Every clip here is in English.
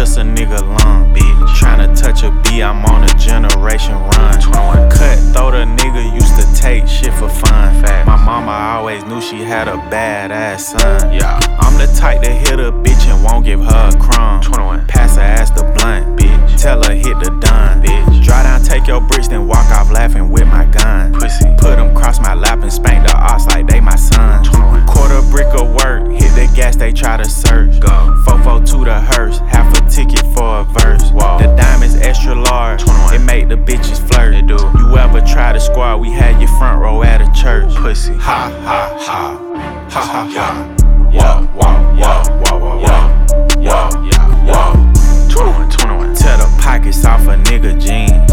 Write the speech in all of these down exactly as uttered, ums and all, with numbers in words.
just a nigga lung, bitch. Tryna touch a B, I'm on a generation run. twenty-one cut, throw the nigga used to take shit for fun. Fact. My mama always knew she had a badass son. Yeah, I'm the type to hit a bitch and won't give her a crumb. twenty-one pass her ass the blunt, bitch. Tell her hit the done, bitch. Dry down, take your bricks, then walk off laughing with my gun. Pussy. Put them cross my lap and spank the ops like they my sons. twenty-one quarter brick of work, hit the gas, they try to search. Go. four four two the hearse, half a ticket for a verse. Whoa. The diamonds extra large, twenty-one. It make the bitches flirt. It do. You ever try to squad, we had your front row at a church. Pussy. Ha ha ha. Ha ha ha. Whoa, whoa, whoa, whoa, whoa, whoa, whoa, yeah, whoa. twenty-one, twenty-one. Tear the pockets off a nigga jeans,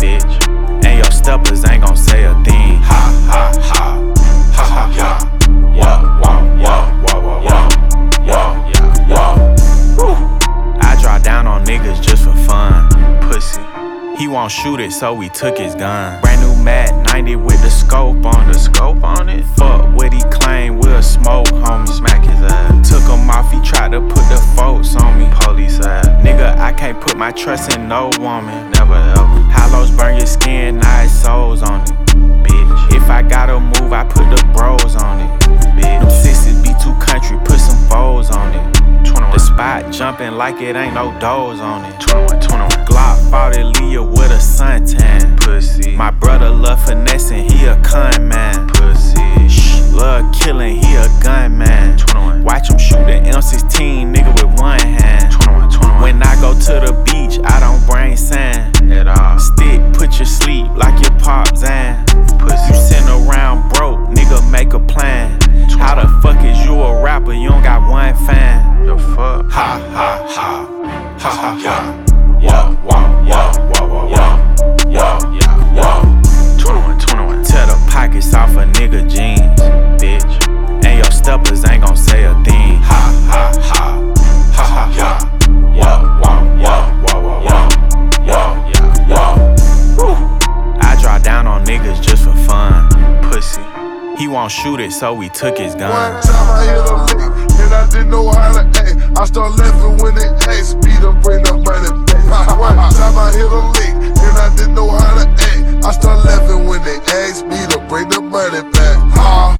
bitch. And your steppers ain't gon' say a thing. Ha ha ha. Ha ha ha. Whoa, whoa, whoa, whoa, whoa, whoa, whoa, yeah, whoa. Woo. I draw down on niggas just for fun. Pussy. He won't shoot it, so we took his gun. Brand new Mac ninety with the scope on the scope on it. Fuck what he claim, we'll smoke, homie. Smack his ass. Took him off, he tried to put the folks on me. Police ass. Nigga, I can't put my trust in no woman. Never ever. Hollows burn your skin, nice souls on it. Bitch. If I gotta move, I put the bros on it. Bitch. Them sixes be too country, put some foes on it. twenty-one. The spot jumping like it ain't no doors on it. twenty-one, twenty-one. Glock fought it, Leah with a suntan. Pussy. My brother love finessing, he a con man. Pussy. Shh, love killing, he a gun man. twenty-one. Watch him shoot the M sixteen, nigga with one hand. twenty-one, twenty-one. When I go to the beach, I don't bring sand at all. Stick, put you sleep like your pop Zan. Pussy. You sitting around broke, nigga make a plan. How the fuck is you a rapper, you don't got one fan? The fuck? Ha ha ha. Ha ha ha. Whoa, whoa, whoa, whoa, whoa, whoa, whoa, yeah, whoa. twenty-one, twenty-one. Tear the pockets off a nigga jeans, bitch. And your steppers ain't gon' say a thing. Ha ha ha. Ha ha ha. Whoa, whoa, whoa, whoa, whoa, whoa, whoa, yeah, whoa. Woo. I draw down on niggas just for fun. Pussy. He won't shoot it, so we took his gun. One time I hit a lick, and I didn't know how to act. I start laughing when they ask me to bring the money back. One time I hit a lick, and I didn't know how to act. I start laughing when they ask me to bring the money back.